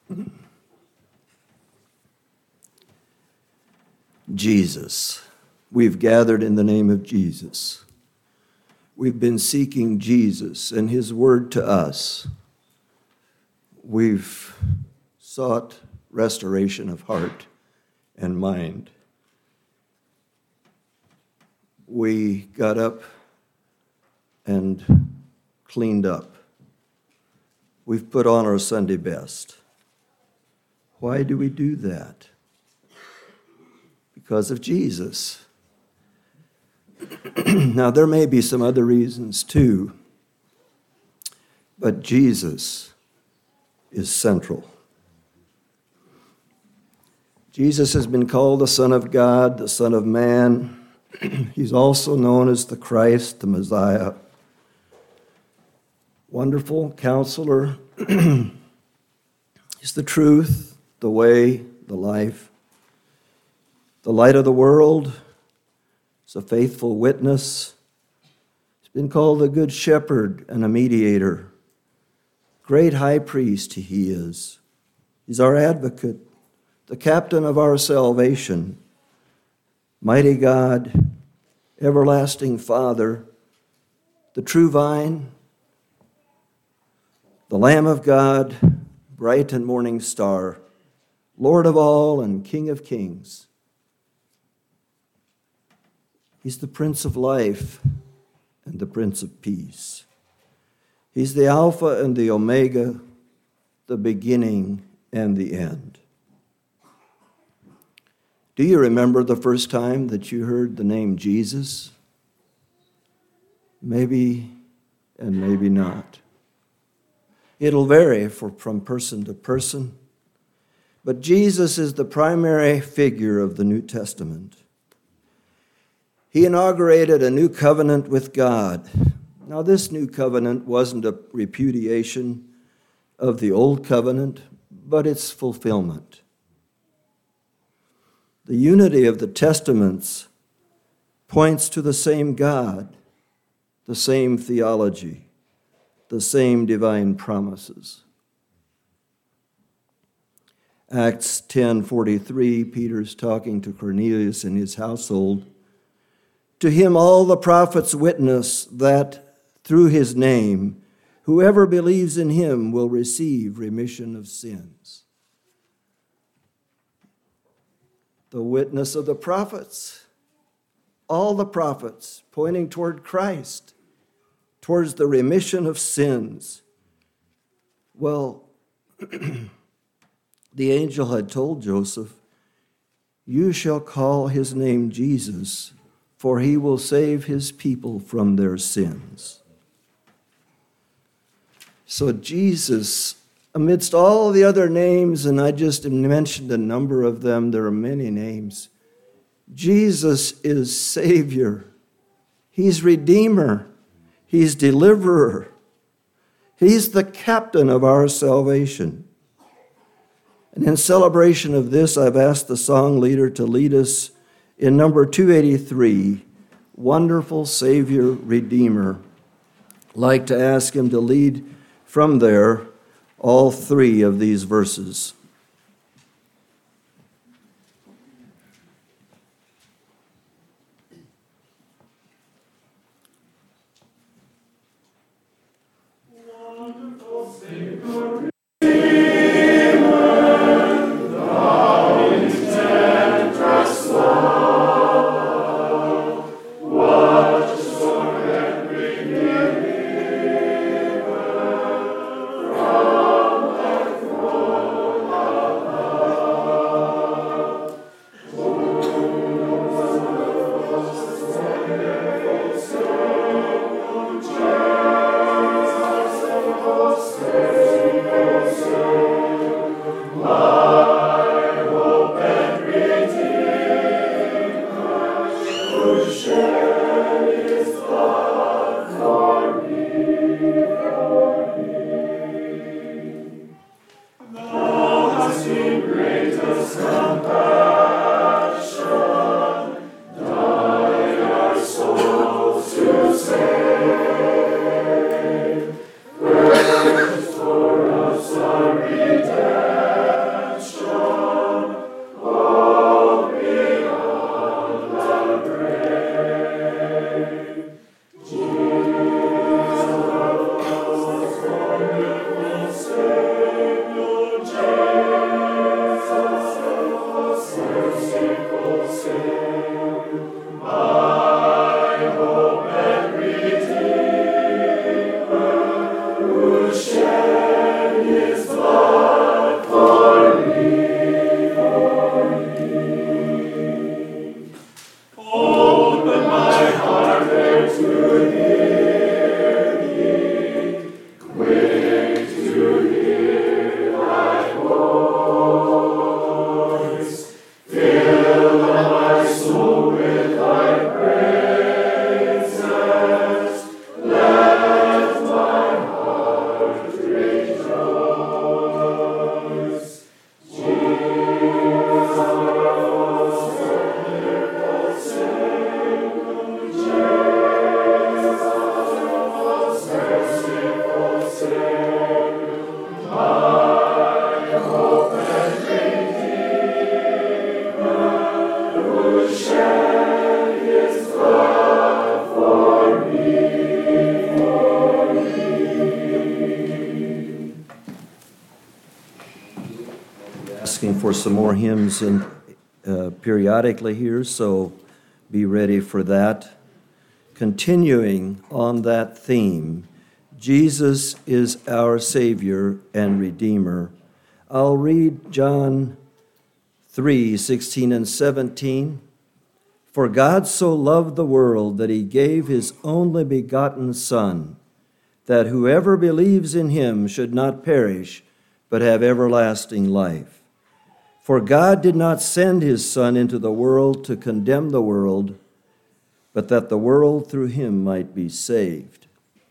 Jesus. We've gathered in the name of Jesus. We've been seeking Jesus and his word to us. We've sought restoration of heart and mind. We got up and cleaned up. We've put on our Sunday best. Why do we do that? Because of Jesus. Now, there may be some other reasons too, but Jesus is central. Jesus has been called the Son of God, the Son of Man. He's also known as the Christ, the Messiah. Wonderful Counselor. He's the truth, the way, the life, the light of the world. He's a faithful witness. He's been called a good shepherd and a mediator. Great high priest he is. He's our advocate, the captain of our salvation. Mighty God, everlasting Father, the true vine, the Lamb of God, bright and morning star, Lord of all and King of kings. He's the Prince of life and the Prince of peace. He's the Alpha and the Omega, the beginning and the end. Do you remember the first time that you heard the name Jesus? Maybe and maybe not. It'll vary from person to person, but Jesus is the primary figure of the New Testament. He inaugurated a new covenant with God. Now, this new covenant wasn't a repudiation of the old covenant, but its fulfillment. The unity of the Testaments points to the same God, the same theology, the same divine promises. Acts 10:43, Peter's talking to Cornelius and his household. To him all the prophets witness that through his name, whoever believes in him will receive remission of sins. The witness of the prophets, all the prophets pointing toward Christ, towards the remission of sins. Well, the angel had told Joseph, "You shall call his name Jesus, for he will save his people from their sins." So Jesus, amidst all the other names, and I just mentioned a number of them, there are many names, Jesus is Savior. He's Redeemer. He's Deliverer. He's the captain of our salvation. And in celebration of this, I've asked the song leader to lead us in number 283, Wonderful Savior, Redeemer. I'd like to ask him to lead from there all three of these verses. For us are redemption. asking for some more hymns periodically here, so be ready for that. Continuing on that theme, Jesus is our Savior and Redeemer. I'll read John 3:16 and 17. For God so loved the world that he gave his only begotten Son, that whoever believes in him should not perish, but have everlasting life. For God did not send his Son into the world to condemn the world, but that the world through him might be saved.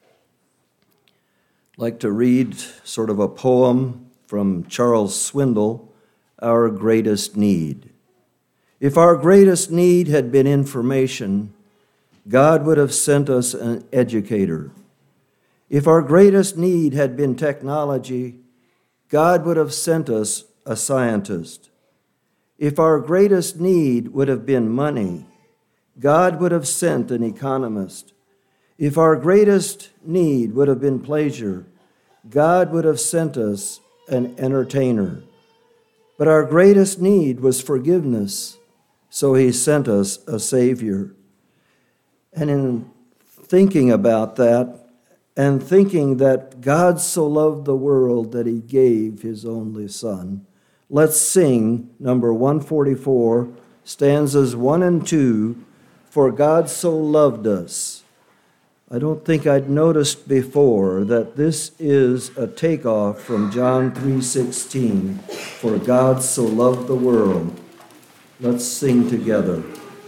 I'd like to read sort of a poem from Charles Swindoll, Our Greatest Need. If our greatest need had been information, God would have sent us an educator. If our greatest need had been technology, God would have sent us a scientist. If our greatest need would have been money, God would have sent an economist. If our greatest need would have been pleasure, God would have sent us an entertainer. But our greatest need was forgiveness, so he sent us a Savior. And in thinking about that, and thinking that God so loved the world that he gave his only Son, let's sing number 144, stanzas 1 and 2, For God so loved us. I don't think I'd noticed before that this is a takeoff from John 3:16, For God so loved the world. Let's sing together.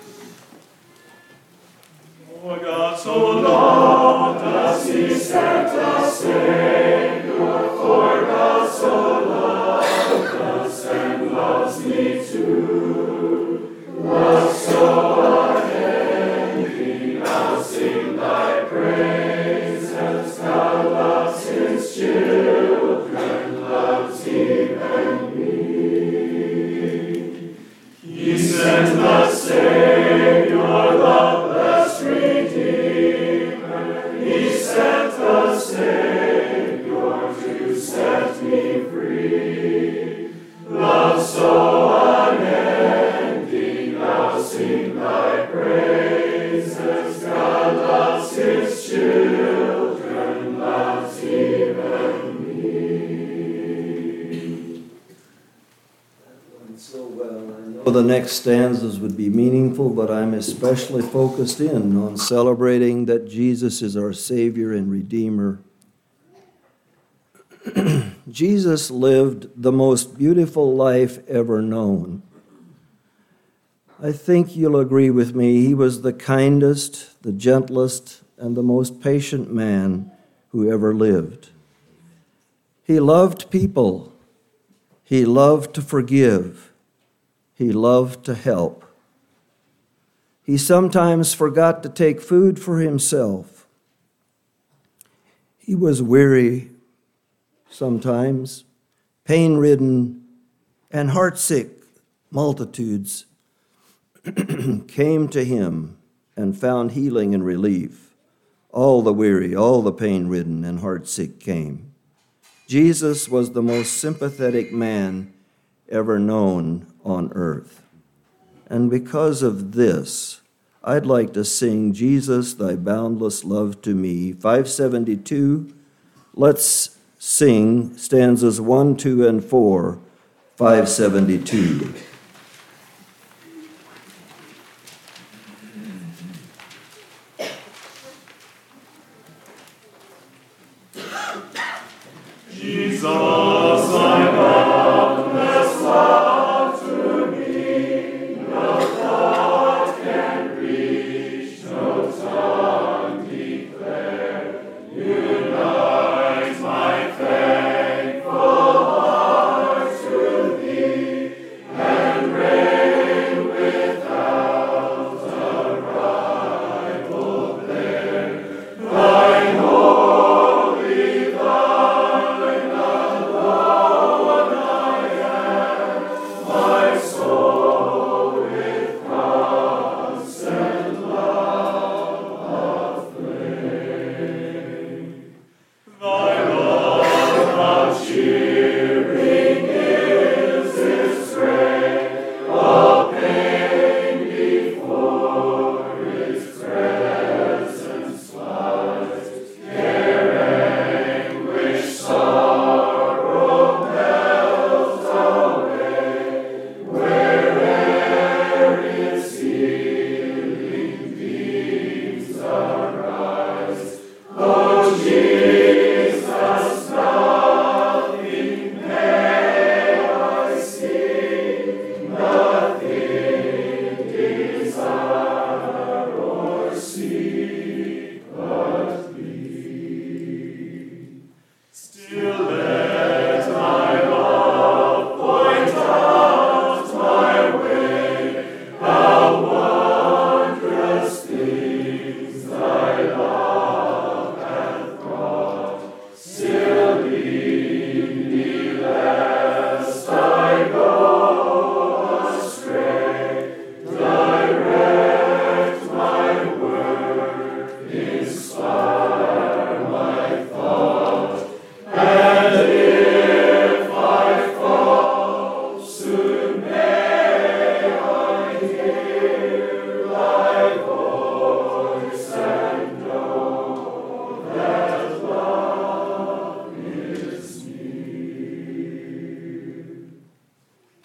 For God so loved us, he sent a Savior. For God so loved us and loves me too. Love so unending, I'll sing thy praises. God loves his children, loves even me. He sent the Savior, the blessed Redeemer. He sent the Savior to set me free. Love so unending, I'll sing thy praises. God loves his children, loves even me. So well, I know the next stanzas would be meaningful, but I'm especially focused in on celebrating that Jesus is our Savior and Redeemer. Jesus lived the most beautiful life ever known. I think you'll agree with me, he was the kindest, the gentlest, and the most patient man who ever lived. He loved people. He loved to forgive. He loved to help. He sometimes forgot to take food for himself. He was weary sometimes, pain-ridden, and heartsick. Multitudes came to him and found healing and relief. All the weary, all the pain-ridden, and heartsick came. Jesus was the most sympathetic man ever known on earth. And because of this, I'd like to sing Jesus, Thy Boundless Love to Me, 572. Let's sing stanzas 1, 2, and 4, 572. Jesus, thy boundless love to me, no thought can reach, no tongue declare. Unite my thankful heart to thee, and reign without a rival there. Thine holy, thine alone I am, my soul with constant love aflame. Thy love how cheering is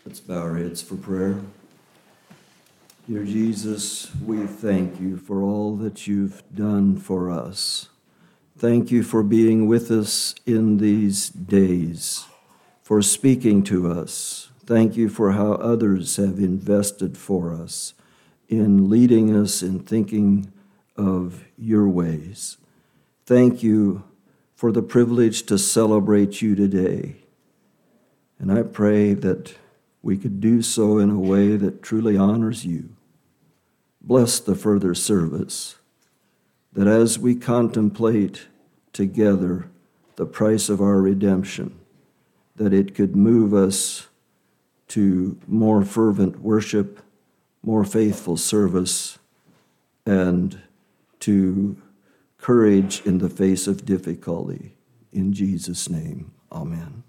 Let's bow our heads for prayer. Dear Jesus, we thank you for all that you've done for us. Thank you for being with us in these days, for speaking to us. Thank you for how others have invested for us in leading us in thinking of your ways. Thank you for the privilege to celebrate you today. And I pray that we could do so in a way that truly honors you. Bless the further service, that as we contemplate together the price of our redemption, that it could move us to more fervent worship, more faithful service, and to courage in the face of difficulty. In Jesus' name, amen.